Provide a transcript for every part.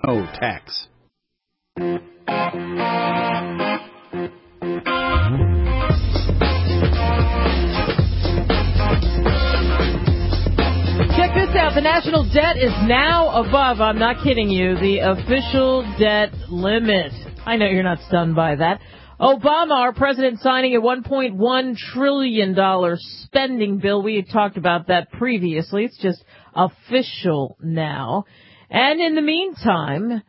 no tax. Check this out. The national debt is now above, I'm not kidding you, the official debt limit. I know you're not stunned by that. Obama, our president, signing a $1.1 trillion spending bill. We had talked about that previously. It's just official now. And in the meantime,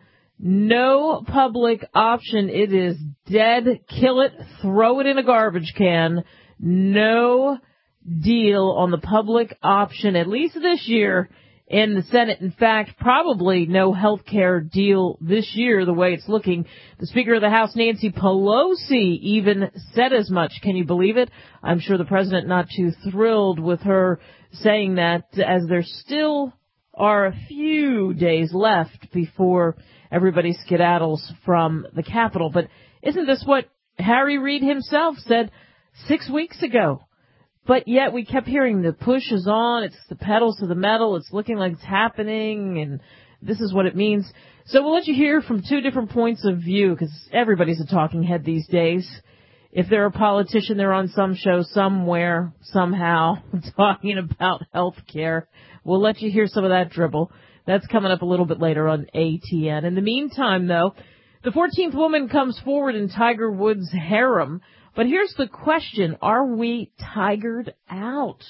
no public option. It is dead. Kill it. Throw it in a garbage can. No deal on the public option, at least this year in the Senate. In fact, probably no health care deal this year, the way it's looking. The Speaker of the House, Nancy Pelosi, even said as much. Can you believe it? I'm sure the president not too thrilled with her saying that, as there still are a few days left before everybody skedaddles from the Capitol. But isn't this what Harry Reid himself said 6 weeks ago? But yet we kept hearing the push is on, it's the pedal to the metal, it's looking like it's happening, and this is what it means. So we'll let you hear from two different points of view, because everybody's a talking head these days. If they're a politician, they're on some show somewhere, somehow, talking about health care. We'll let you hear some of that dribble. That's coming up a little bit later on ATN. In the meantime, though, the 14th woman comes forward in Tiger Woods' harem. But here's the question. Are we tigered out?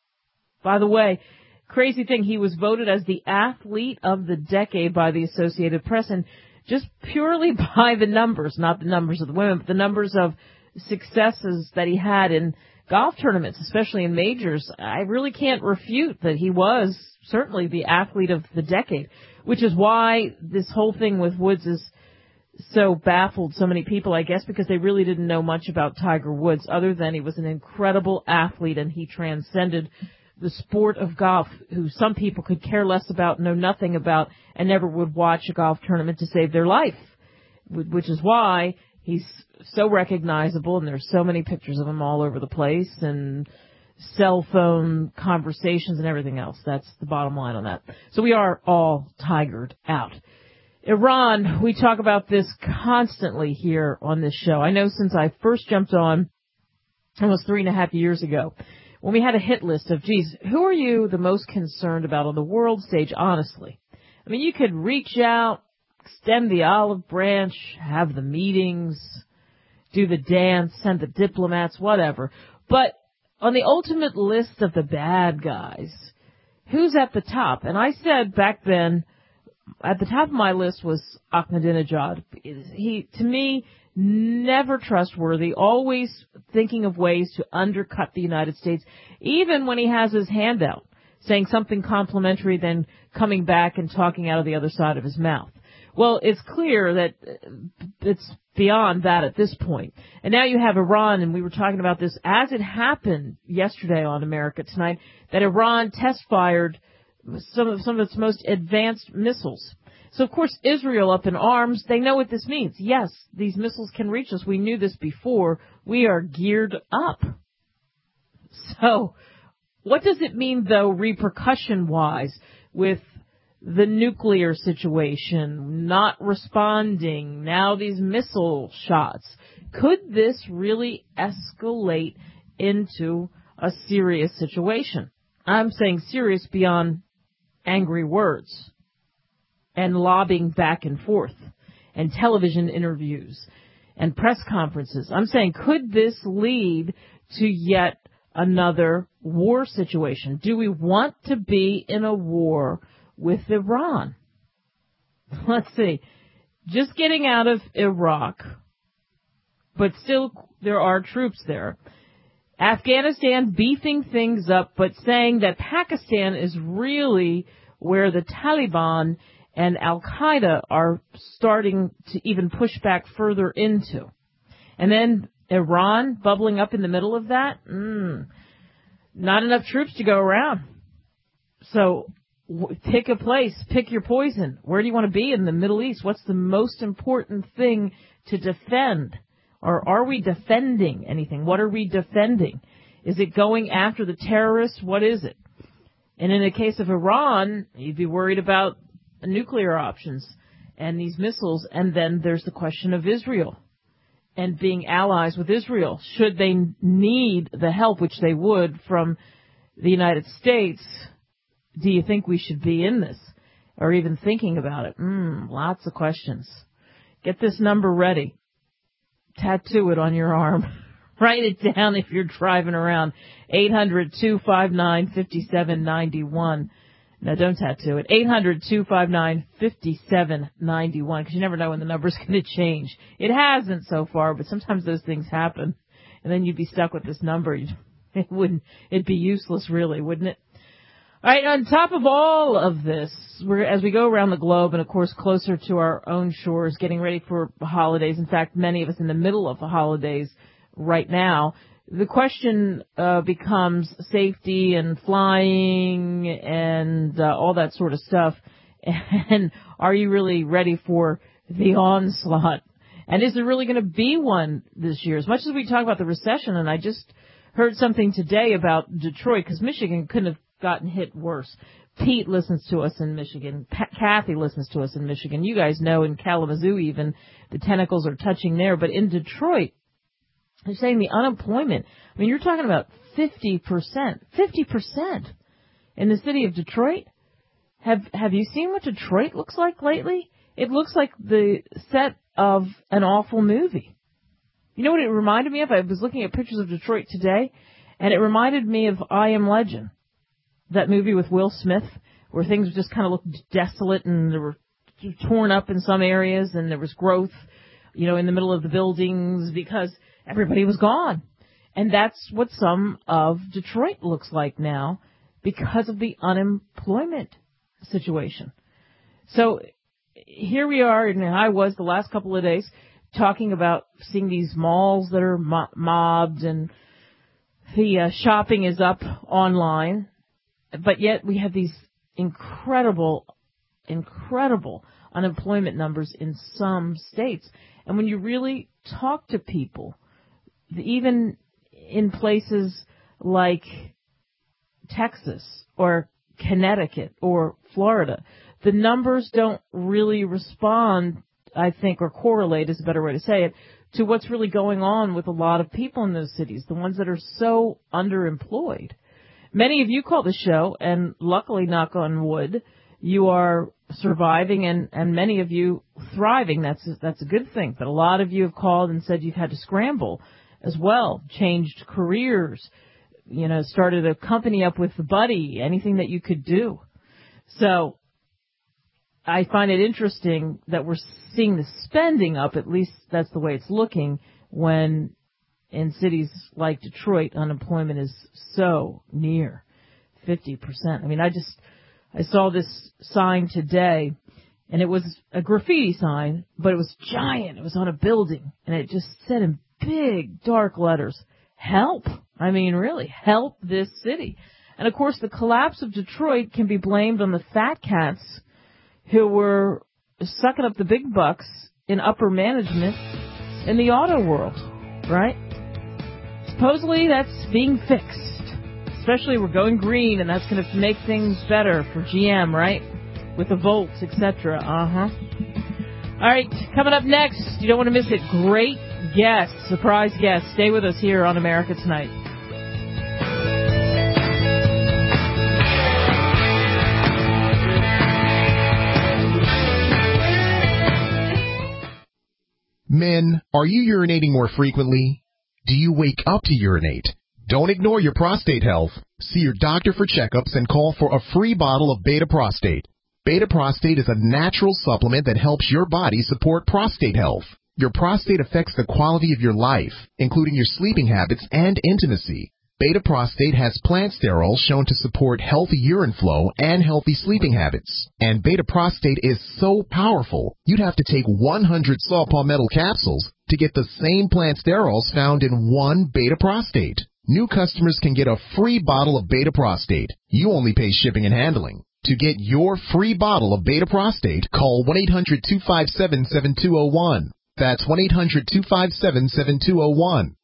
By the way, crazy thing, he was voted as the athlete of the decade by the Associated Press, and just purely by the numbers, not the numbers of the women, but the numbers of successes that he had in golf tournaments, especially in majors. I really can't refute that he was certainly the athlete of the decade, which is why this whole thing with Woods is so baffled so many people, I guess, because they really didn't know much about Tiger Woods other than he was an incredible athlete and he transcended the sport of golf, who some people could care less about, know nothing about, and never would watch a golf tournament to save their life, which is why he's so recognizable, and there's so many pictures of him all over the place, and cell phone conversations and everything else. That's the bottom line on that. So we are all tigered out. Iran, we talk about this constantly here on this show. I know since I first jumped on almost 3.5 years ago, when we had a hit list of, geez, who are you the most concerned about on the world stage, honestly? I mean, you could reach out, extend the olive branch, have the meetings, do the dance, send the diplomats, whatever. But on the ultimate list of the bad guys, who's at the top? And I said back then, at the top of my list was Ahmadinejad. He, to me, never trustworthy, always thinking of ways to undercut the United States, even when he has his hand out, saying something complimentary, then coming back and talking out of the other side of his mouth. Well, it's clear that it's beyond that at this point. And now you have Iran, and we were talking about this as it happened yesterday on America Tonight, that Iran test-fired some of its most advanced missiles. So, of course, Israel up in arms, they know what this means. Yes, these missiles can reach us. We knew this before. We are geared up. So, what does it mean, though, repercussion-wise, with the nuclear situation, not responding, now these missile shots? Could this really escalate into a serious situation? I'm saying serious beyond angry words and lobbying back and forth and television interviews and press conferences. I'm saying, could this lead to yet another war situation? Do we want to be in a war with Iran? Let's see. Just getting out of Iraq, but still there are troops there. Afghanistan beefing things up, but saying that Pakistan is really where the Taliban and Al-Qaeda are starting to even push back further into. And then Iran bubbling up in the middle of that? Not enough troops to go around. So pick a place, pick your poison. Where do you want to be in the Middle East? What's the most important thing to defend? Or are we defending anything? What are we defending? Is it going after the terrorists? What is it? And in the case of Iran, you'd be worried about nuclear options. and these missiles. And then there's the question of Israel and being allies with Israel. Should they need the help, which they would, from the United States, do you think we should be in this or even thinking about it? Lots of questions. Get this number ready. Tattoo it on your arm. Write it down if you're driving around. 800-259-5791. No, don't tattoo it. 800-259-5791, because you never know when the number's going to change. It hasn't so far, but sometimes those things happen, and then you'd be stuck with this number. It'd be useless, really, wouldn't it? All right, on top of all of this, as we go around the globe and, of course, closer to our own shores, getting ready for holidays, in fact, many of us in the middle of the holidays right now, the question becomes safety and flying and all that sort of stuff. And are you really ready for the onslaught? And is there really going to be one this year? As much as we talk about the recession, and I just heard something today about Detroit, because Michigan couldn't have gotten hit worse. Pete listens to us in Michigan. Kathy listens to us in Michigan. You guys know in Kalamazoo even the tentacles are touching there. But in Detroit, they're saying the unemployment, I mean, you're talking about 50%. 50% in the city of Detroit. Have you seen what Detroit looks like lately? It looks like the set of an awful movie. You know what it reminded me of? I was looking at pictures of Detroit today, and it reminded me of I Am Legend, that movie with Will Smith, where things just kind of looked desolate and they were torn up in some areas, and there was growth, in the middle of the buildings because everybody was gone. And that's what some of Detroit looks like now because of the unemployment situation. So here we are, and I was the last couple of days talking about seeing these malls that are mobbed, and the shopping is up online. But yet we have these incredible unemployment numbers in some states. And when you really talk to people, even in places like Texas or Connecticut or Florida, the numbers don't really respond, I think, or correlate is a better way to say it, to what's really going on with a lot of people in those cities, the ones that are so underemployed. Many of you call the show, and luckily, knock on wood, you are surviving and many of you thriving. That's a good thing. But a lot of you have called and said you've had to scramble as well, changed careers, started a company up with a buddy, anything that you could do. So I find it interesting that we're seeing the spending up, at least that's the way it's looking, when in cities like Detroit, unemployment is so near 50%. I mean, I saw this sign today, and it was a graffiti sign, but it was giant. It was on a building, and it just said in big, dark letters, help. I mean, really, help this city. And, of course, the collapse of Detroit can be blamed on the fat cats who were sucking up the big bucks in upper management in the auto world, right? Supposedly that's being fixed. Especially we're going green, and that's going to make things better for GM, right? With the volts, etc. All right, coming up next, you don't want to miss it. Great guest, surprise guest. Stay with us here on America Tonight. Men, are you urinating more frequently? Do you wake up to urinate? Don't ignore your prostate health. See your doctor for checkups and call for a free bottle of Beta Prostate. Beta Prostate is a natural supplement that helps your body support prostate health. Your prostate affects the quality of your life, including your sleeping habits and intimacy. Beta Prostate has plant sterols shown to support healthy urine flow and healthy sleeping habits. And Beta Prostate is so powerful, you'd have to take 100 saw palmetto capsules to get the same plant sterols found in one Beta Prostate. New customers can get a free bottle of Beta Prostate. You only pay shipping and handling. To get your free bottle of Beta Prostate, call 1-800-257-7201. That's 1-800-257-7201.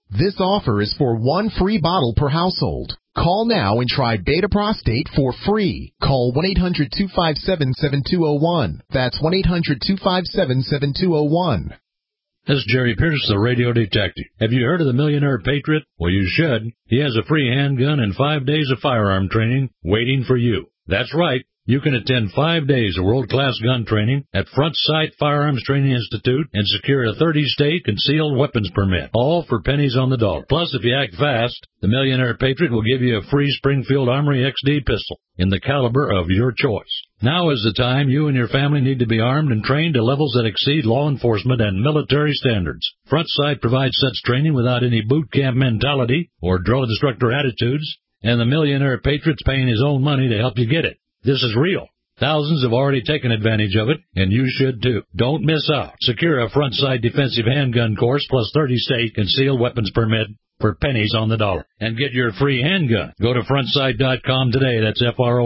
This offer is for one free bottle per household. Call now and try Beta Prostate for free. Call 1-800-257-7201. That's 1-800-257-7201. This is Jerry Pierce, the radio detective. Have you heard of the Millionaire Patriot? Well, you should. He has a free handgun and 5 days of firearm training waiting for you. That's right. You can attend 5 days of world-class gun training at Front Sight Firearms Training Institute and secure a 30-state concealed weapons permit, all for pennies on the dollar. Plus, if you act fast, the Millionaire Patriot will give you a free Springfield Armory XD pistol in the caliber of your choice. Now is the time you and your family need to be armed and trained to levels that exceed law enforcement and military standards. Front Sight provides such training without any boot camp mentality or drill instructor attitudes, and the Millionaire Patriot's paying his own money to help you get it. This is real. Thousands have already taken advantage of it, and you should too. Don't miss out. Secure a Front Sight defensive handgun course plus 30-state concealed weapons permit for pennies on the dollar. And get your free handgun. Go to frontsight.com today. That's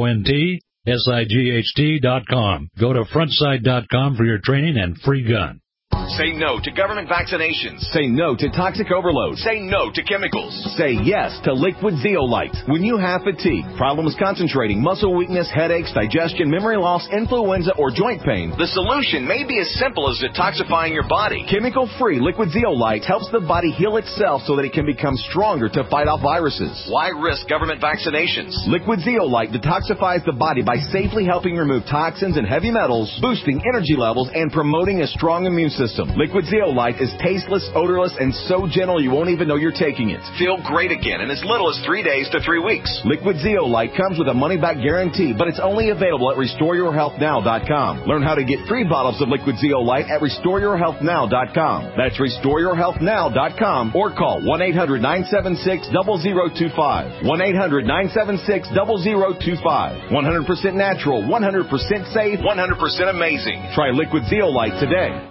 FRONTSIGHT.com. Go to frontsight.com for your training and free gun. Say no to government vaccinations. Say no to toxic overload. Say no to chemicals. Say yes to liquid zeolite. When you have fatigue, problems concentrating, muscle weakness, headaches, digestion, memory loss, influenza, or joint pain, the solution may be as simple as detoxifying your body. Chemical-free liquid zeolite helps the body heal itself so that it can become stronger to fight off viruses. Why risk government vaccinations? Liquid zeolite detoxifies the body by safely helping remove toxins and heavy metals, boosting energy levels, and promoting a strong immune system. Liquid zeolite is tasteless, odorless, and so gentle you won't even know you're taking it. Feel great again in as little as 3 days to 3 weeks. Liquid zeolite comes with a money-back guarantee, but it's only available at RestoreYourHealthNow.com. Learn how to get 3 bottles of liquid zeolite at RestoreYourHealthNow.com. That's RestoreYourHealthNow.com or call 1-800-976-0025. 1-800-976-0025. 100% natural, 100% safe, 100% amazing. Try liquid zeolite today.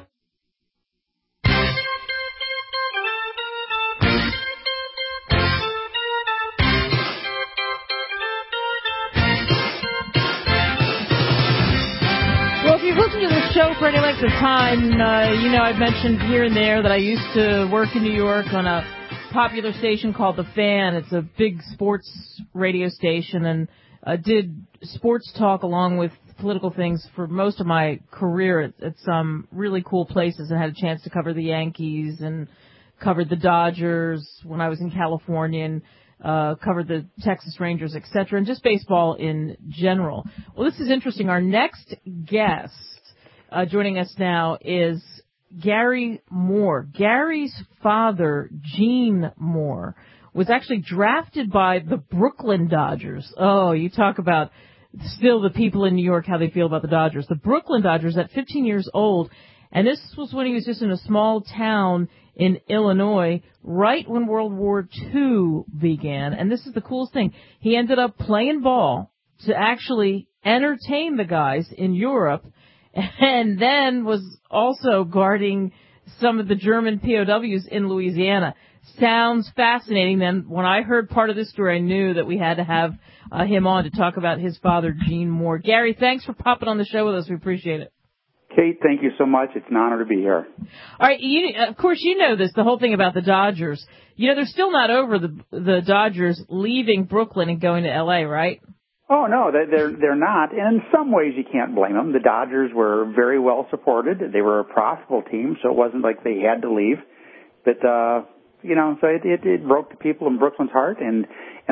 Show for any length of time, I've mentioned here and there that I used to work in New York on a popular station called The Fan. It's a big sports radio station, and did sports talk along with political things for most of my career at some really cool places, and had a chance to cover the Yankees and covered the Dodgers when I was in California, and covered the Texas Rangers, etc., and just baseball in general. Well, this is interesting. Our next guest joining us now is Gary Moore. Gary's father, Gene Moore, was actually drafted by the Brooklyn Dodgers. Oh, you talk about still the people in New York, how they feel about the Dodgers. The Brooklyn Dodgers at 15 years old, and this was when he was just in a small town in Illinois, right when World War II began. And this is the coolest thing. He ended up playing ball to actually entertain the guys in Europe, and then was also guarding some of the German POWs in Louisiana. Sounds fascinating. Then when I heard part of this story, I knew that we had to have him on to talk about his father, Gene Moore. Gary, thanks for popping on the show with us. We appreciate it. Kate, thank you so much. It's an honor to be here. All right, of course you know this, the whole thing about the Dodgers. They're still not over the Dodgers leaving Brooklyn and going to L.A., right? Oh, no, they're not. And in some ways you can't blame them. The Dodgers were very well supported. They were a profitable team, so it wasn't like they had to leave. But, so it broke the people in Brooklyn's heart. And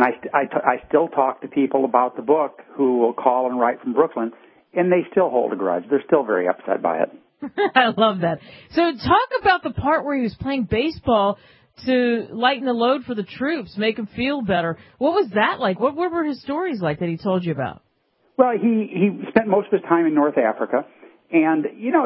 I still talk to people about the book who will call and write from Brooklyn, and they still hold a grudge. They're still very upset by it. I love that. So talk about the part where he was playing baseball to lighten the load for the troops, make them feel better. What was that like? What were his stories like that he told you about? Well, he spent most of his time in North Africa, and,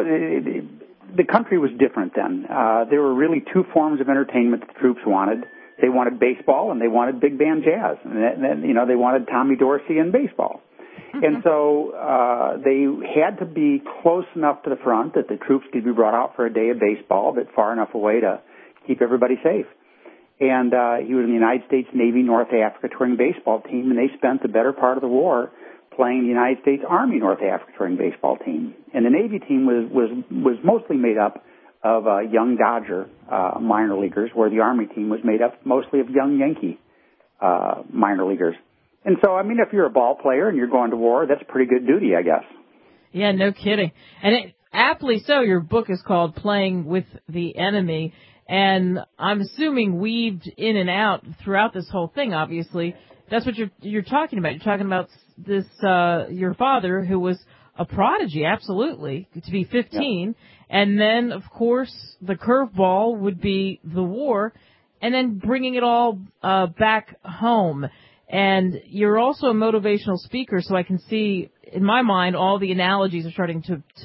the country was different then. There were really 2 forms of entertainment that the troops wanted. They wanted baseball, and they wanted big band jazz. And then, they wanted Tommy Dorsey and baseball. And so they had to be close enough to the front that the troops could be brought out for a day of baseball, but far enough away to keep everybody safe. And he was in the United States Navy North Africa touring baseball team, and they spent the better part of the war playing the United States Army North Africa touring baseball team. And the Navy team was mostly made up of young Dodger minor leaguers, where the Army team was made up mostly of young Yankee minor leaguers. And so, I mean, if you're a ball player and you're going to war, that's pretty good duty, I guess. Yeah, no kidding. And aptly so, your book is called Playing with the Enemy. And I'm assuming weaved in and out throughout this whole thing, obviously. That's what you're talking about. You're talking about this, your father, who was a prodigy, absolutely, to be 15. Yep. And then, of course, the curveball would be the war, and then bringing it all back home. And you're also a motivational speaker, so I can see, in my mind, all the analogies are starting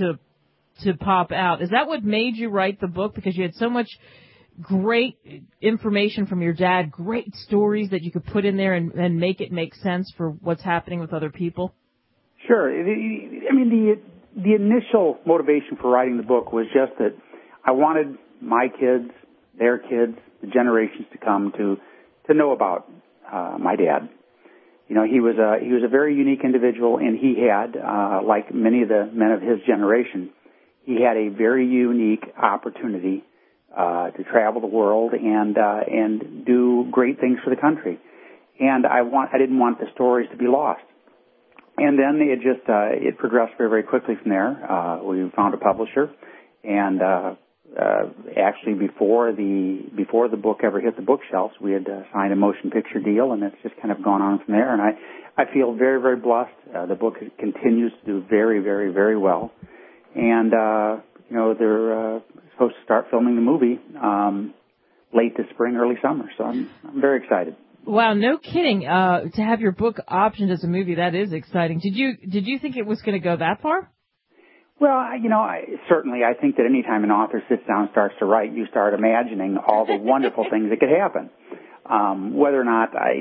to pop out. Is that what made you write the book? Because you had so much great information from your dad, great stories that you could put in there and make it make sense for what's happening with other people? Sure. I mean, the initial motivation for writing the book was just that I wanted my kids, their kids, the generations to come to know about my dad. You know, he was a very unique individual, and he had, like many of the men of his generation, he had a very unique opportunity to travel the world and do great things for the country. And I didn't want the stories to be lost. And then it progressed very, very quickly from there. We found a publisher, and actually before the book ever hit the bookshelves, we had signed a motion picture deal, and it's just kind of gone on from there. And I feel very, very blessed. The book continues to do very, very, very well. And you know, they're supposed to start filming the movie late this spring, early summer. So I'm very excited. Wow, no kidding. To have your book optioned as a movie, that is exciting. Did you think it was going to go that far? Well, you know, certainly I think that any time an author sits down and starts to write, you start imagining all the wonderful things that could happen. Whether or not I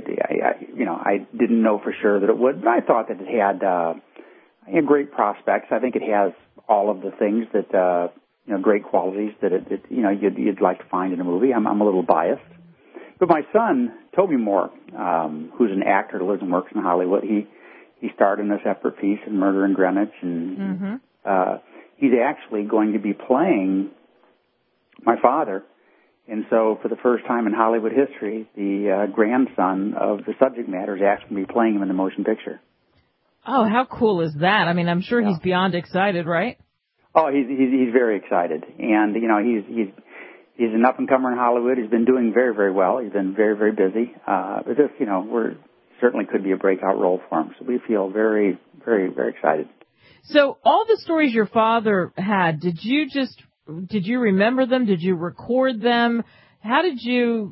didn't know for sure that it would, but I thought that it had great prospects. I think it has all of the things that great qualities that you'd like to find in a movie. I'm a little biased. But my son, Toby Moore, who's an actor that lives and works in Hollywood, he starred in a separate piece in Murder in Greenwich, and he's actually going to be playing my father. And so for the first time in Hollywood history, the grandson of the subject matter is actually going to be playing him in the motion picture. Oh, how cool is that? I mean, I'm sure he's beyond excited, right? Oh, he's very excited. And, you know, he's an up-and-comer in Hollywood. He's been doing very, very well. He's been very, very busy. But this, certainly could be a breakout role for him. So we feel very, very, very excited. So all the stories your father had, did you remember them? Did you record them? How did you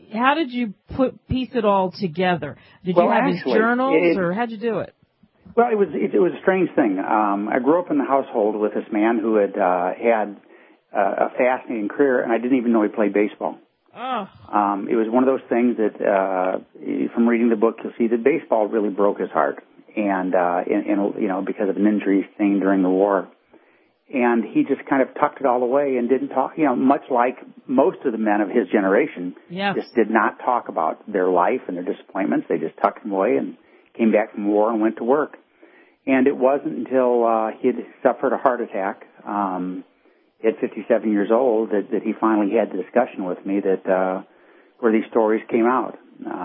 piece it all together? Did you have his journals, or how'd you do it? Well, it was a strange thing. I grew up in the household with this man who had had a fascinating career, and I didn't even know he played baseball. Oh. It was one of those things that, from reading the book, you'll see that baseball really broke his heart, and because of an injury sustained during the war. And he just kind of tucked it all away and didn't talk, much like most of the men of his generation, just did not talk about their life and their disappointments. They just tucked them away and came back from war and went to work. And it wasn't until he had suffered a heart attack at 57 years old that he finally had the discussion with me where these stories came out.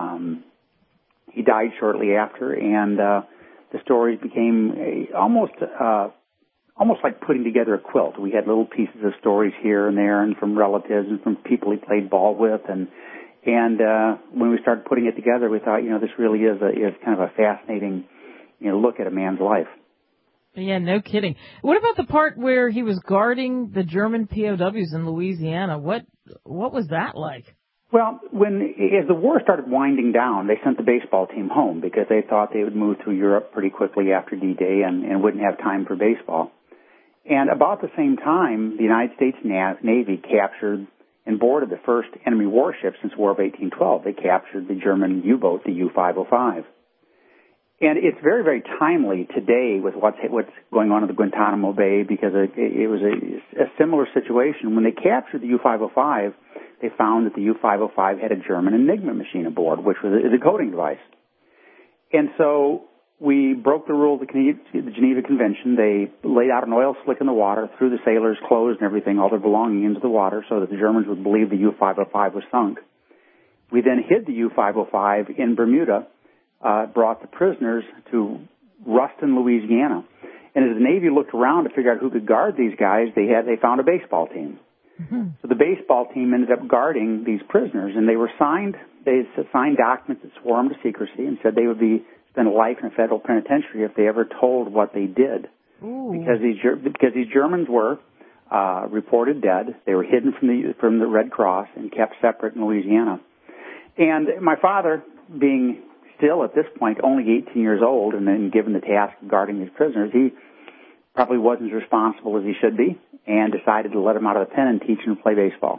He died shortly after, and the stories became almost like putting together a quilt. We had little pieces of stories here and there, and from relatives and from people he played ball with, and when we started putting it together, we thought, this really is kind of a fascinating, look at a man's life. Yeah, no kidding. What about the part where he was guarding the German POWs in Louisiana? What was that like? Well, as the war started winding down, they sent the baseball team home because they thought they would move through Europe pretty quickly after D-Day and wouldn't have time for baseball. And about the same time, the United States Navy captured and boarded the first enemy warship since War of 1812. They captured the German U-boat, the U-505. And it's very, very timely today with what's going on in the Guantanamo Bay, because it was a similar situation. When they captured the U-505, they found that the U-505 had a German Enigma machine aboard, which was a decoding device. And so we broke the rules of the Geneva Convention. They laid out an oil slick in the water, threw the sailors' clothes and everything, all their belongings into the water so that the Germans would believe the U-505 was sunk. We then hid the U-505 in Bermuda, brought the prisoners to Ruston, Louisiana. And as the Navy looked around to figure out who could guard these guys, they found a baseball team. Mm-hmm. So the baseball team ended up guarding these prisoners, and they signed documents that swore them to secrecy and said they would spend life in a federal penitentiary if they ever told what they did. Ooh. Because these Germans were reported dead. They were hidden from the Red Cross and kept separate in Louisiana. And my father, being still at this point only 18 years old and then given the task of guarding these prisoners, he probably wasn't as responsible as he should be and decided to let them out of the pen and teach them to play baseball.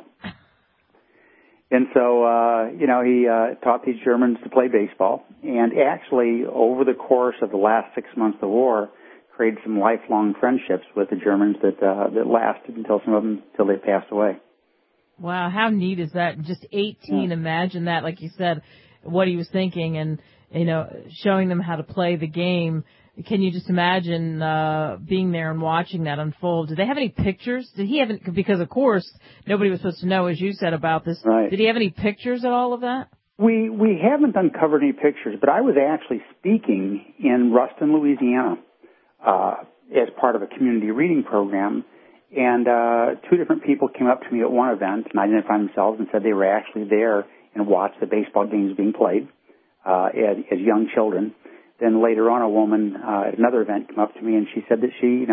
And so, he taught these Germans to play baseball, and actually over the course of the last 6 months of the war, created some lifelong friendships with the Germans that lasted until they passed away. Wow, how neat is that? Just 18, Imagine that, like you said, what he was thinking and, showing them how to play the game. Can you just imagine being there and watching that unfold? Did they have any pictures? Because, of course, nobody was supposed to know, as you said, about this. Right. Did he have any pictures at all of that? We haven't uncovered any pictures, but I was actually speaking in Ruston, Louisiana, as part of a community reading program, and two different people came up to me at one event and identified themselves and said they were actually there and watched the baseball games being played as young children. Then later on, a woman at another event came up to me and she said that she,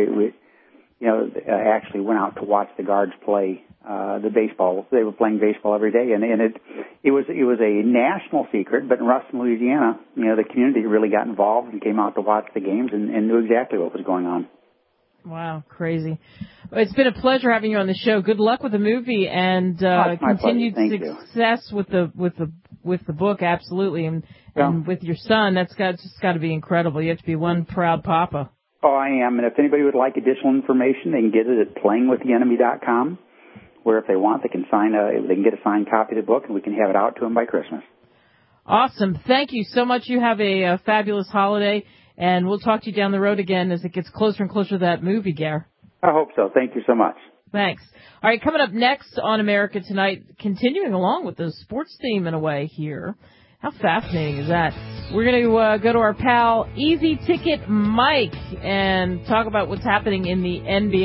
actually went out to watch the guards play the baseball. They were playing baseball every day, and it was a national secret. But in Ruston, Louisiana, the community really got involved and came out to watch the games and knew exactly what was going on. Wow, crazy. Well, it's been a pleasure having you on the show. Good luck with the movie and continued success with the book, absolutely. And with your son, that's got to be incredible. You have to be one proud papa. Oh, I am. And if anybody would like additional information, they can get it at playingwiththeenemy.com, where if they want, they can get a signed copy of the book, and we can have it out to them by Christmas. Awesome. Thank you so much. You have a fabulous holiday, and we'll talk to you down the road again as it gets closer and closer to that movie, Gare. I hope so. Thank you so much. Thanks. All right, coming up next on America Tonight, continuing along with the sports theme in a way here. How fascinating is that? We're going to go to our pal Easy Ticket Mike and talk about what's happening in the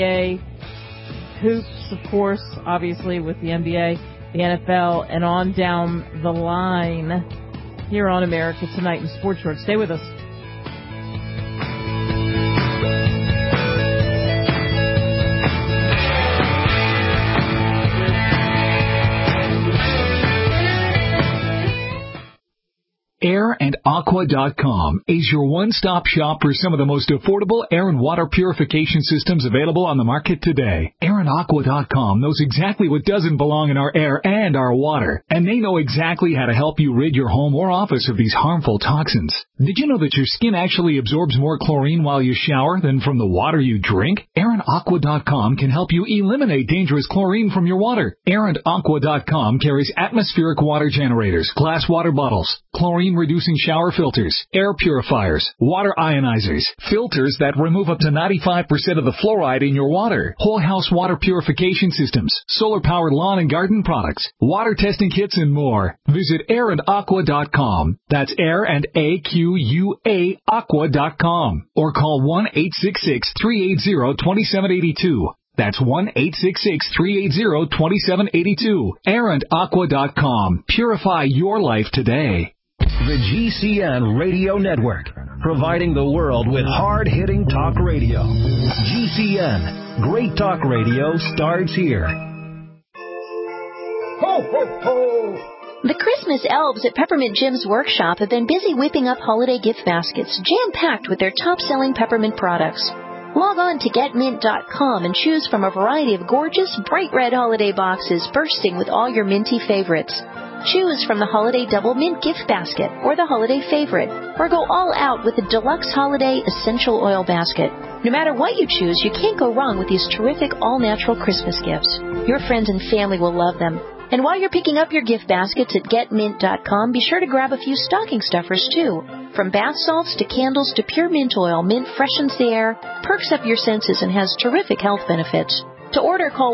NBA. Hoops, of course, obviously with the NBA, the NFL, and on down the line here on America Tonight in Sports Short. Stay with us. AirandAqua.com is your one-stop shop for some of the most affordable air and water purification systems available on the market today. AirandAqua.com knows exactly what doesn't belong in our air and our water, and they know exactly how to help you rid your home or office of these harmful toxins. Did you know that your skin actually absorbs more chlorine while you shower than from the water you drink? AirandAqua.com can help you eliminate dangerous chlorine from your water. AirandAqua.com carries atmospheric water generators, glass water bottles, chlorine-reducing shower filters, air purifiers, water ionizers, filters that remove up to 95% of the fluoride in your water, whole house water purification systems, solar-powered lawn and garden products, water testing kits, and more. Visit AirandAqua.com. That's Air and AQUA Aqua.com. Or call 1-866-380-2782. That's 1-866-380-2782. AirandAqua.com. Purify your life today. The GCN Radio Network, providing the world with hard-hitting talk radio. GCN, great talk radio starts here. Ho, ho, ho! The Christmas elves at Peppermint Jim's workshop have been busy whipping up holiday gift baskets, jam-packed with their top-selling peppermint products. Log on to GetMint.com and choose from a variety of gorgeous, bright red holiday boxes bursting with all your minty favorites. Choose from the Holiday Double Mint Gift Basket or the Holiday Favorite, or go all out with the Deluxe Holiday Essential Oil Basket. No matter what you choose, you can't go wrong with these terrific all-natural Christmas gifts. Your friends and family will love them. And while you're picking up your gift baskets at GetMint.com, be sure to grab a few stocking stuffers, too. From bath salts to candles to pure mint oil, Mint freshens the air, perks up your senses, and has terrific health benefits. To order, call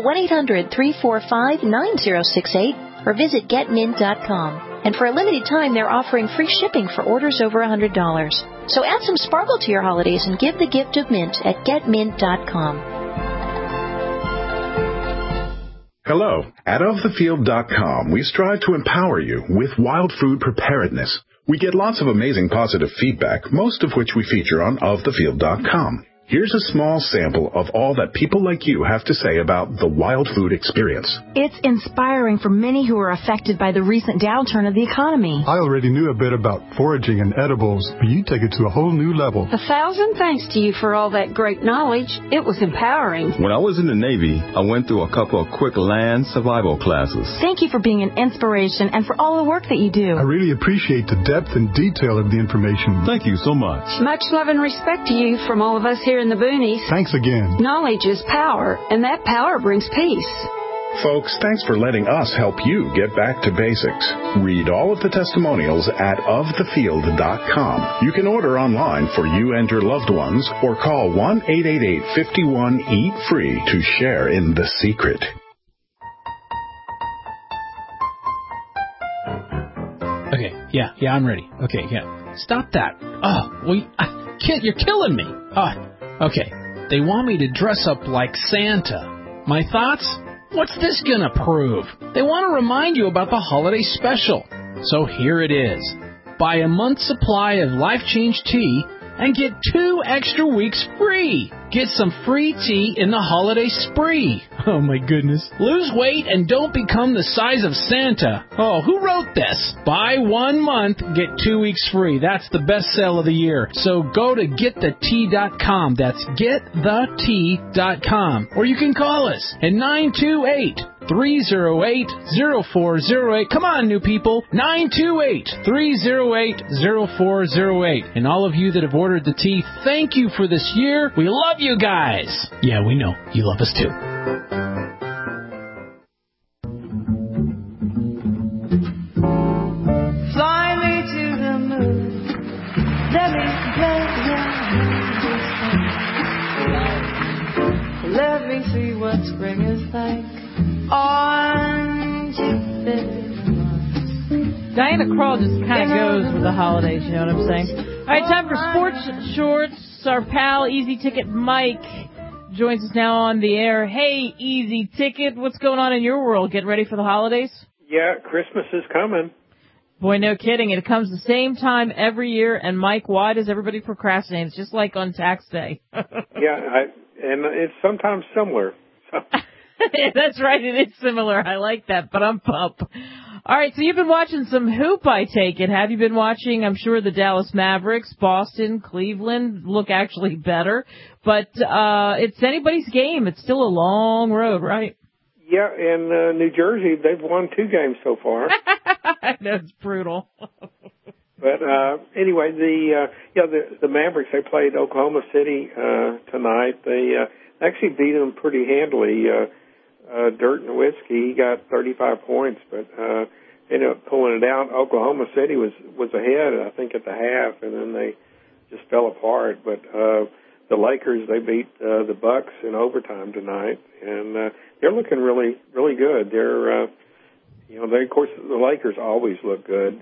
1-800-345-9068 or visit GetMint.com. And for a limited time, they're offering free shipping for orders over $100. So add some sparkle to your holidays and give the gift of mint at GetMint.com. Hello. At ofthefield.com, we strive to empower you with wild food preparedness. We get lots of amazing positive feedback, most of which we feature on ofthefield.com. Here's a small sample of all that people like you have to say about the wild food experience. It's inspiring for many who are affected by the recent downturn of the economy. I already knew a bit about foraging and edibles, but you take it to a whole new level. 1,000 thanks to you for all that great knowledge. It was empowering. When I was in the Navy, I went through a couple of quick land survival classes. Thank you for being an inspiration and for all the work that you do. I really appreciate the depth and detail of the information. Thank you so much. Much love and respect to you from all of us here in the boonies. Thanks again. Knowledge is power, and that power brings peace. Folks, thanks for letting us help you get back to basics. Read all of the testimonials at ofthefield.com. You can order online for you and your loved ones or call 1-888-51-EAT-FREE to share in the secret. Okay, yeah, I'm ready. Okay, yeah. Stop that. Oh, you're killing me. Okay, they want me to dress up like Santa. My thoughts? What's this gonna prove? They want to remind you about the holiday special. So here it is. Buy a month's supply of Life Change tea and get 2 extra weeks free. Get some free tea in the holiday spree. Oh my goodness. Lose weight and don't become the size of Santa. Oh, who wrote this? Buy 1 month, get 2 weeks free. That's the best sale of the year. So go to getthetea.com. That's getthetea.com. Or you can call us at 928-308-0408. Come on, new people. 928-308-0408. And all of you that have ordered the tea, thank you for this year. We love you guys. Yeah, we know. You love us too. Fly me to the moon. Let me play your Let me see what spring is like on Jupiter. Diana Krall just kind of goes with the holidays, you know what I'm saying? All right, time for Sports Shorts. Our pal, Easy Ticket Mike, joins us now on the air. Hey, Easy Ticket, what's going on in your world? Get ready for the holidays? Yeah, Christmas is coming. Boy, no kidding. It comes the same time every year. And, Mike, why does everybody procrastinate? It's just like on tax day. Yeah, and it's sometimes similar. So. That's right. It is similar. I like that, but I'm pumped. All right, so you've been watching some hoop, I take it. Have you been watching, I'm sure, the Dallas Mavericks, Boston, Cleveland look actually better. But it's anybody's game. It's still a long road, right? Yeah, in New Jersey, they've won 2 games so far. I know, it's brutal. But anyway, the Mavericks, they played Oklahoma City tonight. They actually beat them pretty handily. Dirk Nowitzki, he got 35 points, but ended up pulling it out. Oklahoma City was ahead, I think, at the half, and then they just fell apart. But the Lakers, they beat the Bucks in overtime tonight, and they're looking really, really good. They're, of course, the Lakers always look good,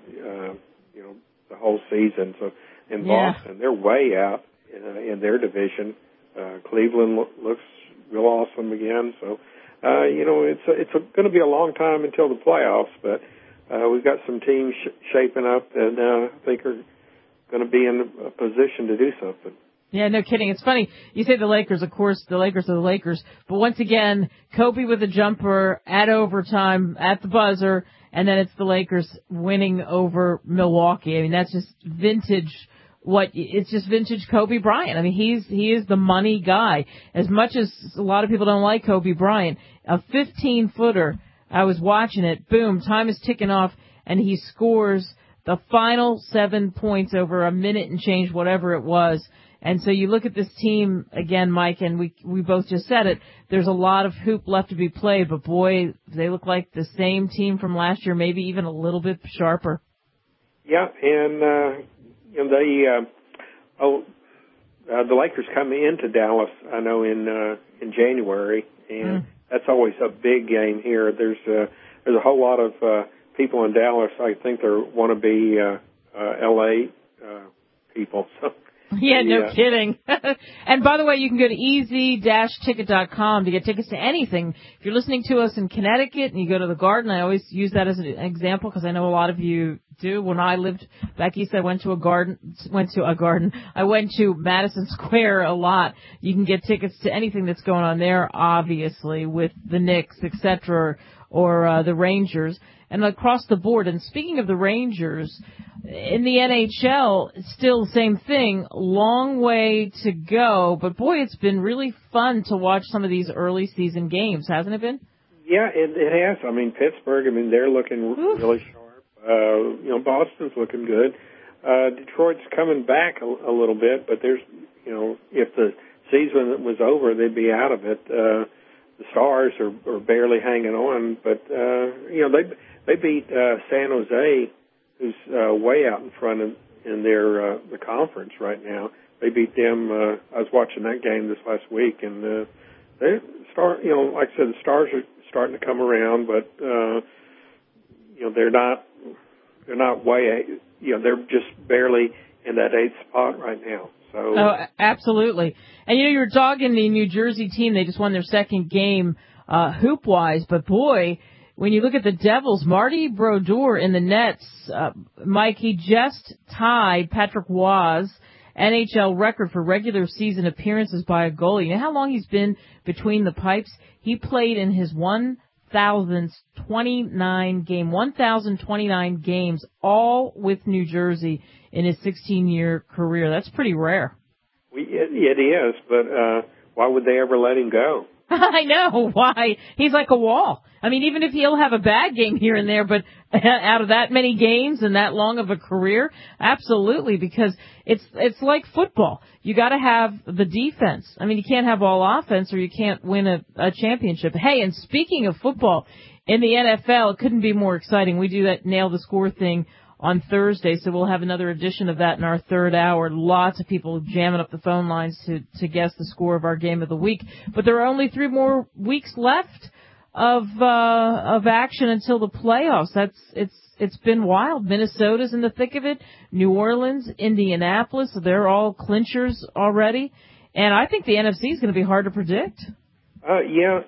the whole season. So in Boston, they're way out in their division. Cleveland looks real awesome again. So. It's going to be a long time until the playoffs, but we've got some teams shaping up that I think are going to be in a position to do something. Yeah, no kidding. It's funny. You say the Lakers, of course, the Lakers are the Lakers. But once again, Kobe with a jumper at overtime at the buzzer, and then it's the Lakers winning over Milwaukee. I mean, that's just vintage. It's just vintage Kobe Bryant. I mean, he is the money guy. As much as a lot of people don't like Kobe Bryant, a 15-footer, I was watching it, boom, time is ticking off, and he scores the final 7 points over a minute and change, whatever it was. And so you look at this team again, Mike, and we both just said it. There's a lot of hoop left to be played, but boy, they look like the same team from last year, maybe even a little bit sharper. Yeah, and the Lakers come into Dallas, I know, in January, and that's always a big game here. There's a whole lot of people in Dallas. I think they want to be L.A. People. So. Yeah, no kidding. And by the way, you can go to easy-ticket.com to get tickets to anything. If you're listening to us in Connecticut and you go to the Garden, I always use that as an example because I know a lot of you do. When I lived back east, I went to I went to Madison Square a lot. You can get tickets to anything that's going on there, obviously, with the Knicks, etc., or the Rangers, and across the board. And speaking of the Rangers, in the NHL, still the same thing, long way to go, but boy, it's been really fun to watch some of these early season games, hasn't it been? Yeah, it has. I mean, Pittsburgh, they're looking really sharp. Boston's looking good. Detroit's coming back a little bit, but there's, if the season was over, they'd be out of it. The Stars are barely hanging on, but they beat San Jose, who's way out in front in their the conference right now. They beat them. I was watching that game this last week, and like I said, the Stars are starting to come around, but they're not way. They're just barely in that 8th spot right now. So. Oh, absolutely. And you're dogging the New Jersey team. They just won their second game hoop-wise. But, boy, when you look at the Devils, Marty Brodeur in the Nets, Mike, he just tied Patrick Roy's NHL record for regular season appearances by a goalie. You know how long he's been between the pipes? He played in his 1,029 games, all with New Jersey in his 16-year career. That's pretty rare. It is, but why would they ever let him go? I know. Why? He's like a wall. Even if he'll have a bad game here and there, but out of that many games and that long of a career, absolutely, because it's like football. You got to have the defense. You can't have all offense or you can't win a championship. Hey, and speaking of football, in the NFL, it couldn't be more exciting. We do that Nail the Score thing on Thursday, so we'll have another edition of that in our third hour. Lots of people jamming up the phone lines to guess the score of our game of the week. But there are only 3 more weeks left of action until the playoffs. It's been wild. Minnesota's in the thick of it. New Orleans, Indianapolis, they're all clinchers already. And I think the NFC is going to be hard to predict. The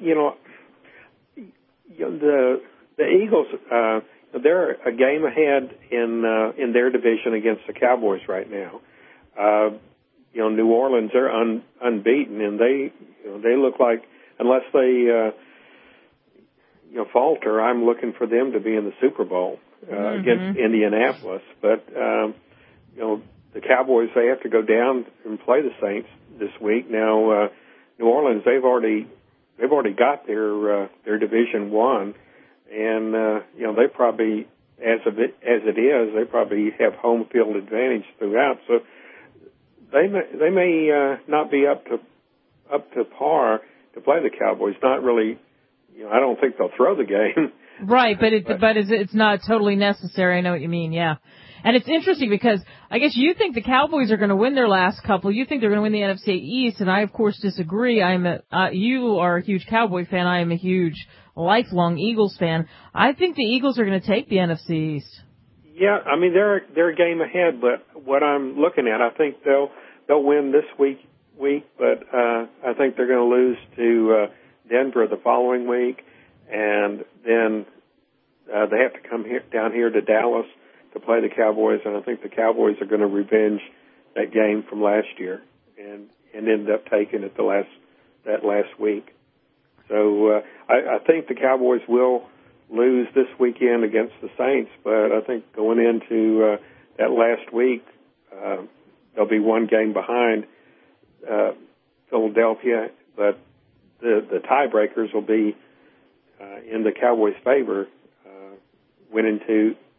Eagles. They're a game ahead in their division against the Cowboys right now. New Orleans, they're unbeaten, and they look like, unless they falter, I'm looking for them to be in the Super Bowl against Indianapolis. But the Cowboys, they have to go down and play the Saints this week. Now New Orleans, they've already got their division won. And they probably, as it is, they probably have home field advantage throughout. So they may not be up to par to play the Cowboys. Not really. I don't think they'll throw the game. Right, but it's not totally necessary. I know what you mean. Yeah. And it's interesting because I guess you think the Cowboys are going to win their last couple. You think they're going to win the NFC East, and I, of course, disagree. You are a huge Cowboy fan. I am a huge lifelong Eagles fan. I think the Eagles are going to take the NFC East. Yeah, they're a game ahead, but what I'm looking at, I think they'll win this week, but I think they're going to lose to Denver the following week, and then they have to come down here to Dallas to play the Cowboys, and I think the Cowboys are going to revenge that game from last year and end up taking it that last week. So I think the Cowboys will lose this weekend against the Saints, but I think going into that last week, they'll be one game behind Philadelphia, but the tiebreakers will be in the Cowboys' favor, winning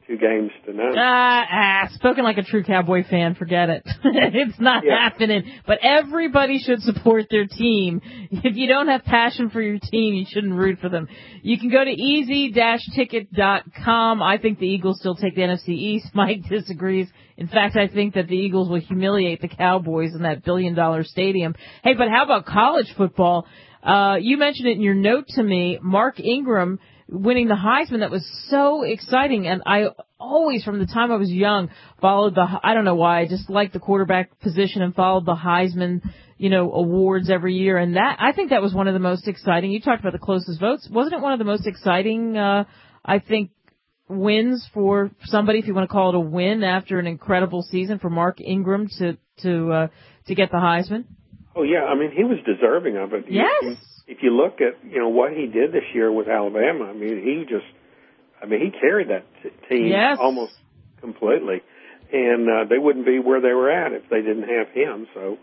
2 games to none. Spoken like a true Cowboy fan. Forget it. It's not happening. But everybody should support their team. If you don't have passion for your team, you shouldn't root for them. You can go to easy-ticket.com. I think the Eagles still take the NFC East. Mike disagrees. In fact, I think that the Eagles will humiliate the Cowboys in that billion-dollar stadium. Hey, but how about college football? You mentioned it in your note to me. Mark Ingram winning the Heisman. That was so exciting. And I always, from the time I was young, followed I don't know why, I just liked the quarterback position and followed the Heisman, awards every year. And I think that was one of the most exciting. You talked about the closest votes. Wasn't it one of the most exciting, I think, wins for somebody, if you want to call it a win, after an incredible season for Mark Ingram to get the Heisman? Oh, yeah. I mean, he was deserving of it. Yes. If you look at, what he did this year with Alabama, I mean, he carried that team almost completely. And they wouldn't be where they were at if they didn't have him. So,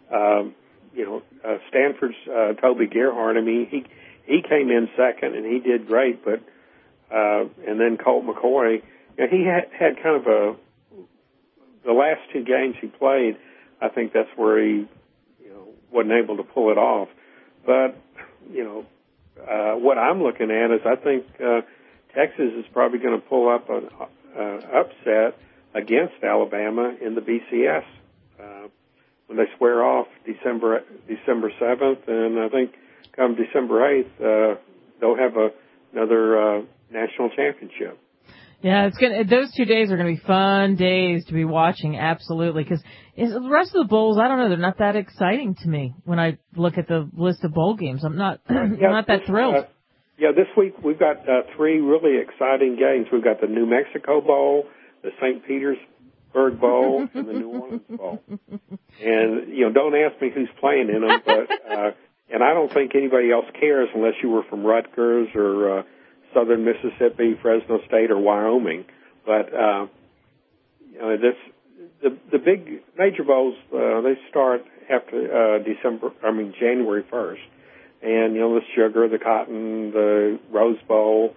Stanford's Toby Gerhart, I mean, he came in second and he did great, but and then Colt McCoy, he had kind of the last 2 games he played, I think that's where he, wasn't able to pull it off. But, what I'm looking at is I think Texas is probably going to pull up an upset against Alabama in the BCS when they square off December 7th, and I think come December 8th they'll have another national championship. Yeah, those 2 days are going to be fun days to be watching, absolutely, because the rest of the bowls, I don't know, they're not that exciting to me when I look at the list of bowl games. I'm not not that thrilled. This week we've got 3 really exciting games. We've got the New Mexico Bowl, the St. Petersburg Bowl, and the New Orleans Bowl. And, don't ask me who's playing in them, but and I don't think anybody else cares unless you were from Rutgers or Southern Mississippi, Fresno State, or Wyoming. But, the big major bowls, they start after January 1st. And, the Sugar, the Cotton, the Rose Bowl,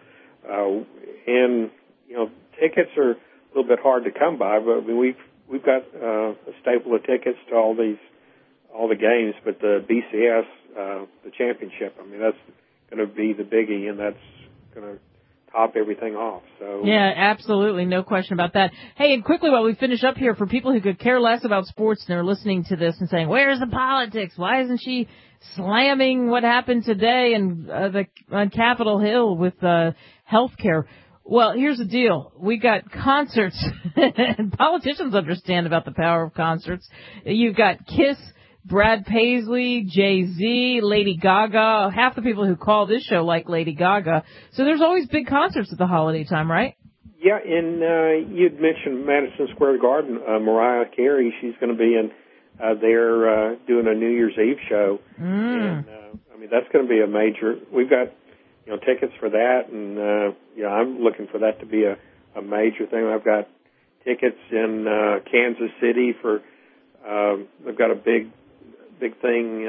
and, tickets are a little bit hard to come by, but I mean, we've got a staple of tickets to all the games, but the BCS, the championship, I mean, that's going to be the biggie, and that's going to top everything off. So yeah, absolutely, no question about that. Hey, and quickly while we finish up here, for people who could care less about sports and are listening to this and saying, "Where's the politics? Why isn't she slamming what happened today on Capitol Hill with healthcare?" Well, here's the deal. We got concerts. Politicians understand about the power of concerts. You've got Kiss, Brad Paisley, Jay-Z, Lady Gaga. Half the people who call this show like Lady Gaga. So there's always big concerts at the holiday time, right? Yeah, and you'd mentioned Madison Square Garden. Mariah Carey, she's going to be in there doing a New Year's Eve show. And, I mean, that's going to be a major. We've got tickets for that, and I'm looking for that to be a major thing. I've got tickets in Kansas City for. They've got a big thing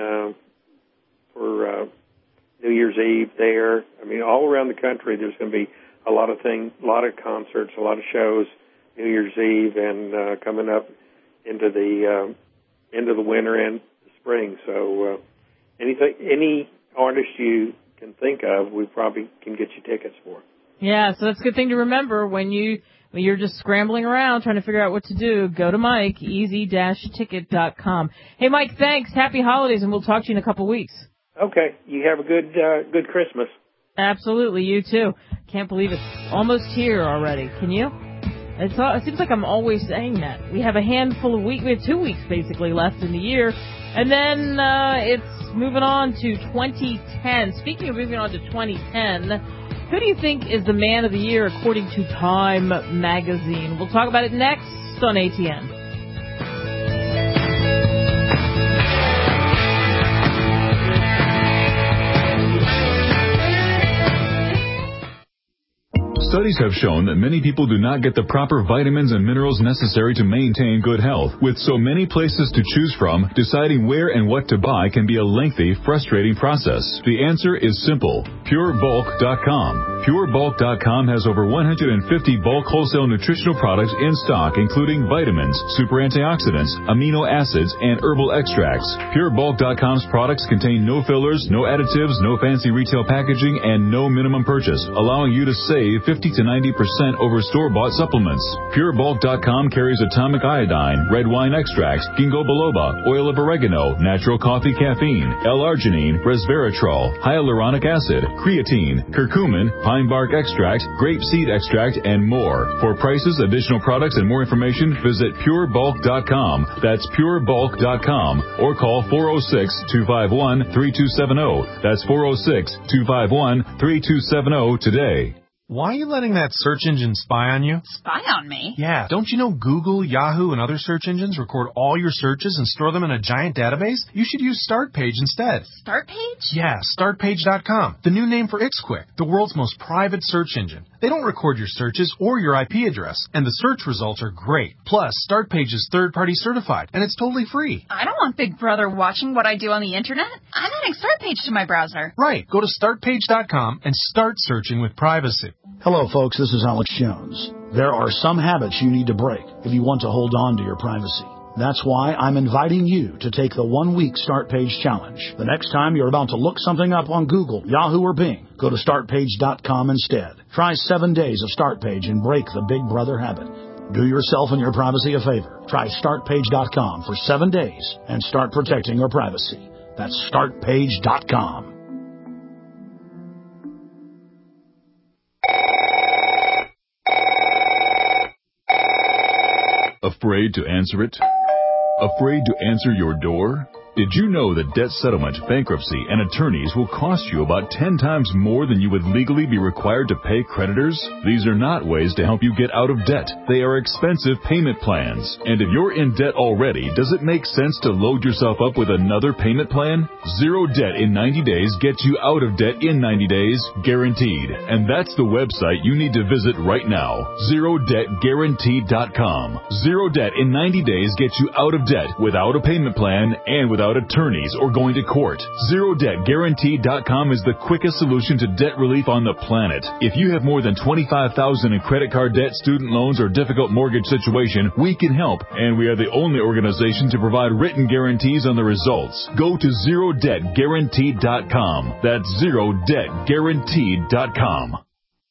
for New Year's Eve there. I mean, all around the country, there's going to be a lot of concerts, a lot of shows, New Year's Eve, and coming up into the winter and the spring. So any artist you can think of, we probably can get you tickets for. Yeah, so that's a good thing to remember when you're just scrambling around trying to figure out what to do. Go to Mike, easy-ticket.com. Hey, Mike, thanks. Happy holidays, and we'll talk to you in a couple of weeks. Okay. You have a good Christmas. Absolutely. You too. Can't believe it's almost here already. Can you? It seems like I'm always saying that. We have a handful of weeks. We have 2 weeks basically left in the year, and then it's moving on to 2010. Speaking of moving on to 2010, who do you think is the man of the year according to Time magazine? We'll talk about it next on ATN. Studies have shown that many people do not get the proper vitamins and minerals necessary to maintain good health. With so many places to choose from, deciding where and what to buy can be a lengthy, frustrating process. The answer is simple. PureBulk.com. PureBulk.com has over 150 bulk wholesale nutritional products in stock, including vitamins, super antioxidants, amino acids, and herbal extracts. PureBulk.com's products contain no fillers, no additives, no fancy retail packaging, and no minimum purchase, allowing you to save 50 to 90% over store-bought supplements. PureBulk.com carries atomic iodine, red wine extracts, ginkgo biloba, oil of oregano, natural coffee caffeine, L-arginine, resveratrol, hyaluronic acid, creatine, curcumin, pine bark extract, grape seed extract, and more. For prices, additional products, and more information, visit purebulk.com. That's purebulk.com. Or call 406-251-3270. That's 406-251-3270 today. Why are you letting that search engine spy on you? Spy on me? Yeah. Don't you know Google, Yahoo, and other search engines record all your searches and store them in a giant database? You should use StartPage instead. StartPage? Yeah, StartPage.com. The new name for IXQuick, the world's most private search engine. They don't record your searches or your IP address, and the search results are great. Plus, StartPage is third-party certified, and it's totally free. I don't want Big Brother watching what I do on the internet. I'm adding StartPage to my browser. Right. Go to StartPage.com and start searching with privacy. Hello, folks. This is Alex Jones. There are some habits you need to break if you want to hold on to your privacy. That's why I'm inviting you to take the 1-week StartPage challenge. The next time you're about to look something up on Google, Yahoo, or Bing, go to StartPage.com instead. Try 7 days of StartPage and break the Big Brother habit. Do yourself and your privacy a favor. Try StartPage.com for 7 days and start protecting your privacy. That's StartPage.com. Afraid to answer it? Afraid to answer your door? Did you know that debt settlement, bankruptcy, and attorneys will cost you about 10 times more than you would legally be required to pay creditors? These are not ways to help you get out of debt. They are expensive payment plans. And if you're in debt already, does it make sense to load yourself up with another payment plan? Zero debt in 90 days gets you out of debt in 90 days, guaranteed. And that's the website you need to visit right now, ZeroDebtGuaranteed.com. Zero debt in 90 days gets you out of debt without a payment plan and without attorneys or going to court. ZeroDebtGuaranteed.com is the quickest solution to debt relief on the planet. If you have more than $25,000 in credit card debt, student loans, or difficult mortgage situation, we can help, and we are the only organization to provide written guarantees on the results. Go to ZeroDebtGuaranteed.com. That's ZeroDebtGuaranteed.com.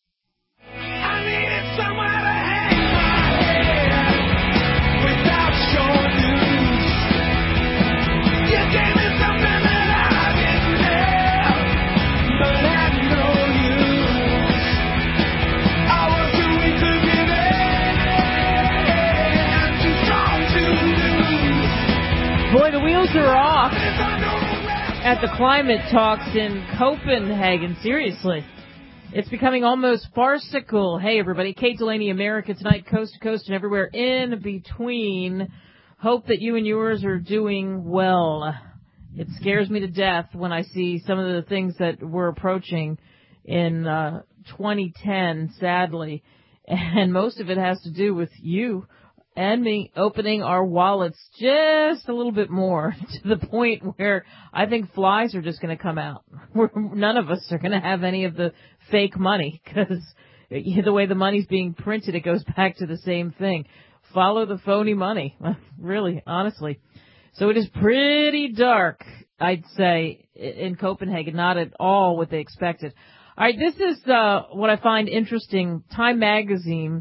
Boy, the wheels are off at the climate talks in Copenhagen. Seriously. It's becoming almost farcical. Hey, everybody. Kate Delaney, America Tonight, coast to coast and everywhere in between. Hope that you and yours are doing well. It scares me to death when I see some of the things that we're approaching in 2010, sadly. And most of it has to do with you and me opening our wallets just a little bit more to the point where I think flies are just going to come out. None of us are going to have any of the fake money because the way the money's being printed, it goes back to the same thing. Follow the phony money, really, honestly. So it is pretty dark, I'd say, in Copenhagen, not at all what they expected. All right, this is what I find interesting. Time Magazine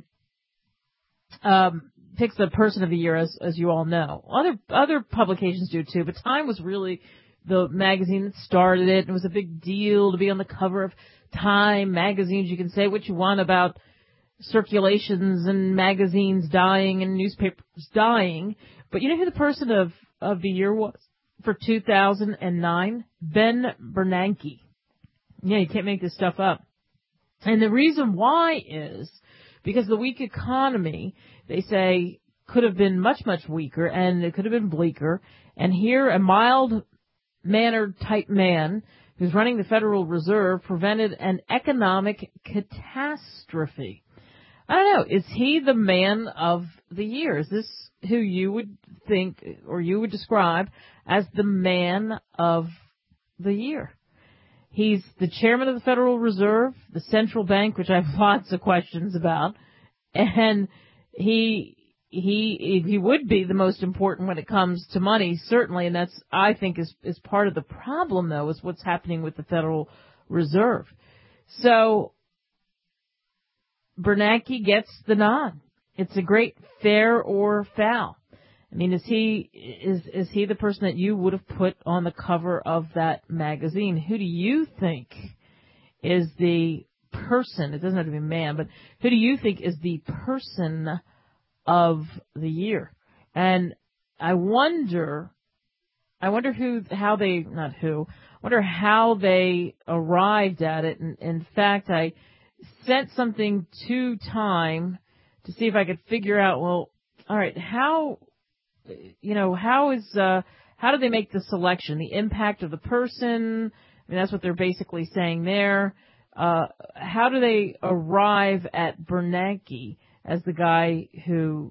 picks the person of the year, as you all know. Other publications do too, but Time was really the magazine that started it. It was a big deal to be on the cover of Time magazines. You can say what you want about circulations and magazines dying and newspapers dying, but you know who the person of the year was for 2009? Ben Bernanke. Yeah, you can't make this stuff up. And the reason why is because the weak economy, they say, could have been much, much weaker, and it could have been bleaker. And here, a mild-mannered type man who's running the Federal Reserve prevented an economic catastrophe. I don't know. Is he the man of the year? Is this who you would think or you would describe as the man of the year? He's the chairman of the Federal Reserve, the central bank, which I have lots of questions about, and he would be the most important when it comes to money, certainly, and that's, I think, is part of the problem, though, is what's happening with the Federal Reserve. So Bernanke gets the nod. It's a great fair or foul. I mean, is he the person that you would have put on the cover of that magazine? Who do you think is the person? It doesn't have to be a man, but who do you think is the person of the year? And I wonder how they arrived at it. And in fact, I sent something to Time to see if I could figure out, well, all right, how do they make the selection? The impact of the person? I mean, that's what they're basically saying there. How do they arrive at Bernanke as the guy who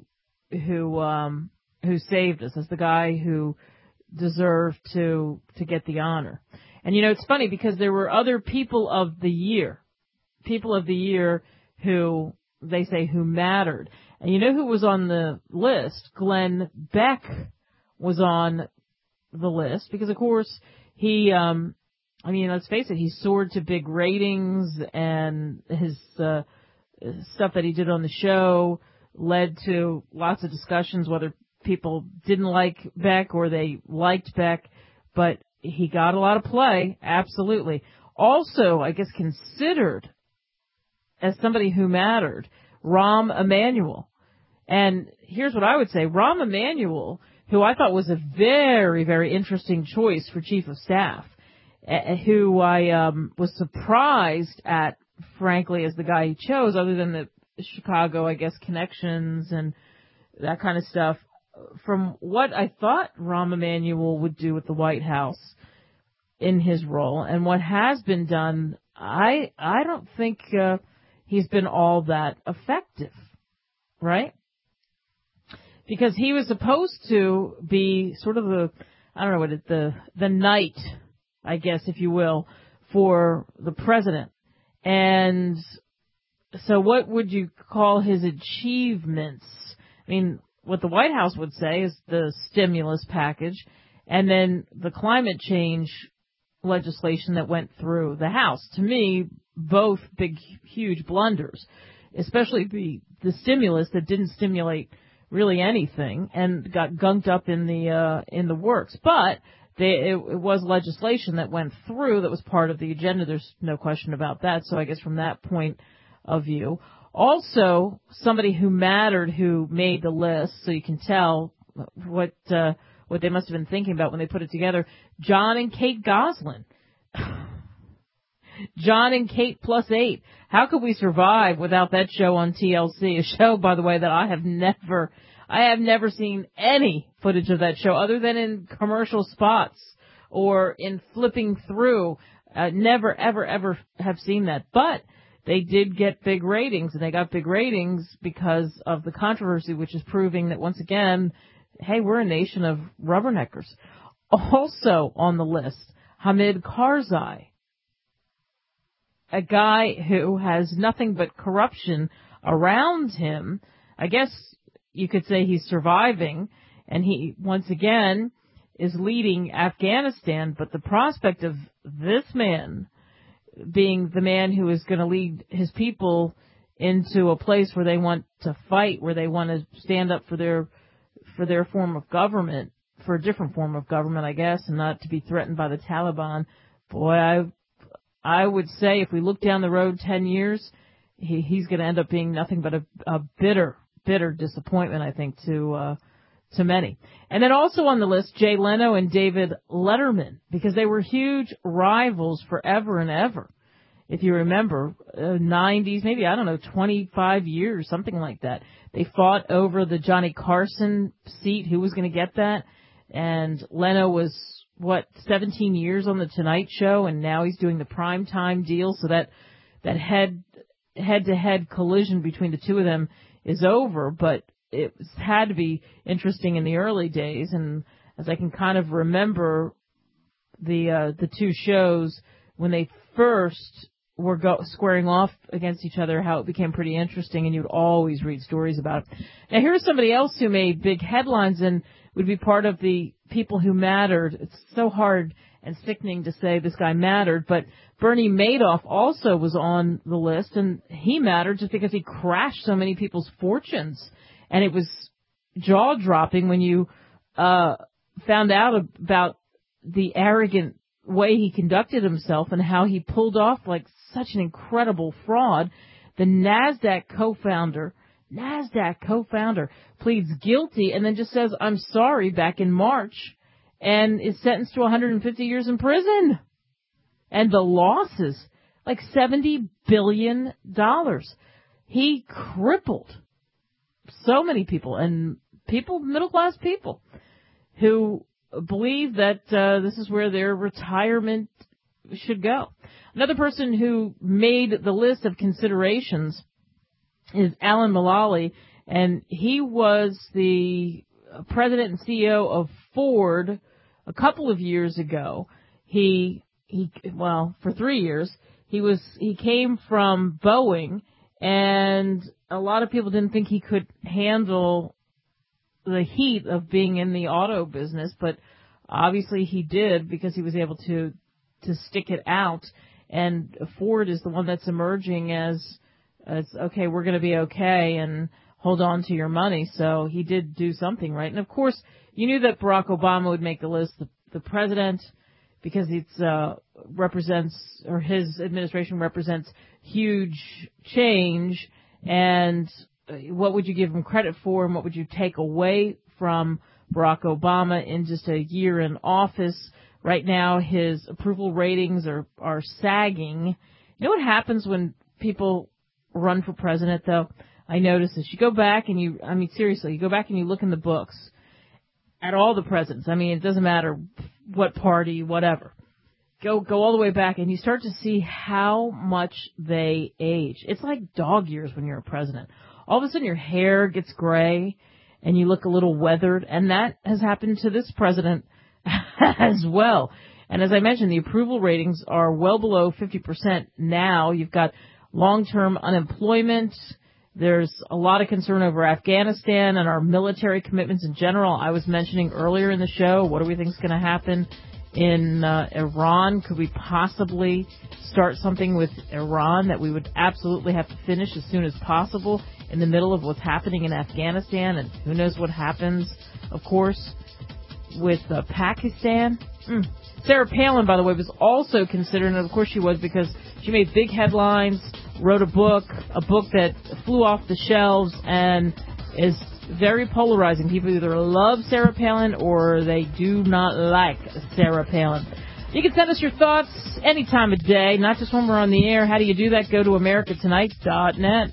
saved us, as the guy who deserved to get the honor? And it's funny because there were other people of the year who they say who mattered. And you know who was on the list? Glenn Beck was on the list because, of course, he, let's face it, he soared to big ratings, and his stuff that he did on the show led to lots of discussions, whether people didn't like Beck or they liked Beck, but he got a lot of play, absolutely. Also, I guess, considered as somebody who mattered, Rahm Emanuel. And here's what I would say. Rahm Emanuel, who I thought was a very, very interesting choice for chief of staff, who I was surprised at, frankly, as the guy he chose, other than the Chicago, I guess, connections and that kind of stuff. From what I thought Rahm Emanuel would do with the White House in his role and what has been done, I don't think he's been all that effective, right? Because he was supposed to be sort of the knight, I guess, if you will, for the president. And so what would you call his achievements? I mean, what the White House would say is the stimulus package and then the climate change legislation that went through the House. To me, both big, huge blunders, especially the stimulus that didn't stimulate really anything and got gunked up in the works. But it was legislation that went through that was part of the agenda. There's no question about that. So I guess from that point of view, also somebody who mattered, who made the list, so you can tell what they must have been thinking about when they put it together. John and Kate Goslin. John and Kate +8. How could we survive without that show on TLC? A show, by the way, that I have never seen any footage of that show other than in commercial spots or in flipping through. Never, ever, ever have seen that. But they did get big ratings, and they got big ratings because of the controversy, which is proving that, once again, hey, we're a nation of rubberneckers. Also on the list, Hamid Karzai, a guy who has nothing but corruption around him. I guess you could say he's surviving, and he, once again, is leading Afghanistan. But the prospect of this man being the man who is going to lead his people into a place where they want to fight, where they want to stand up for their form of government, for a different form of government, I guess, and not to be threatened by the Taliban. Boy, I would say if we look down the road 10 years, he's going to end up being nothing but a bitter, bitter disappointment, I think, to many. And then also on the list, Jay Leno and David Letterman, because they were huge rivals forever and ever. If you remember, 90s, maybe, 25 years, something like that. They fought over the Johnny Carson seat, who was going to get that. And Leno was, 17 years on the Tonight Show, and now he's doing the primetime deal. So that head-to-head collision between the two of them is over, but it had to be interesting in the early days. And as I can kind of remember the two shows, when they first were squaring off against each other, how it became pretty interesting, and you'd always read stories about it. Now, here's somebody else who made big headlines and would be part of the people who mattered. It's so hard and sickening to say this guy mattered, but Bernie Madoff also was on the list, and he mattered just because he crashed so many people's fortunes. And it was jaw-dropping when you found out about the arrogant way he conducted himself and how he pulled off like such an incredible fraud. The NASDAQ co-founder pleads guilty and then just says, I'm sorry, back in March, and is sentenced to 150 years in prison. And the losses, like $70 billion. He crippled so many people, and people, middle-class people, who believe that this is where their retirement should go. Another person who made the list of considerations is Alan Mulally, and he was the president and CEO of Ford a couple of years ago. For 3 years, he came from Boeing, and a lot of people didn't think he could handle the heat of being in the auto business, but obviously he did, because he was able to stick it out. And Ford is the one that's emerging as okay, we're going to be okay, and hold on to your money. So he did do something right. And of course, you knew that Barack Obama would make the list, the president, because it's represents, or his administration represents, huge change. And what would you give him credit for, and what would you take away from Barack Obama in just a year in office? Right now, his approval ratings are sagging. You know what happens when people run for president, though? I notice this. You go back and you go back and you look in the books at all the presidents. I mean, it doesn't matter what party, whatever. Go all the way back, and you start to see how much they age. It's like dog years when you're a president. All of a sudden, your hair gets gray, and you look a little weathered, and that has happened to this president as well. And as I mentioned, the approval ratings are well below 50% now. You've got long-term unemployment. There's a lot of concern over Afghanistan and our military commitments in general. I was mentioning earlier in the show, what do we think is going to happen in Iran? Could we possibly start something with Iran that we would absolutely have to finish as soon as possible in the middle of what's happening in Afghanistan? And who knows what happens, of course, with Pakistan. Sarah Palin, by the way, was also considered, and of course she was, because she made big headlines, wrote a book that flew off the shelves and is very polarizing. People either love Sarah Palin or they do not like Sarah Palin. You can send us your thoughts any time of day, not just when we're on the air. How do you do that? Go to americatonight.net.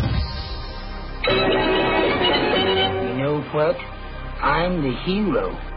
You know what? I'm the hero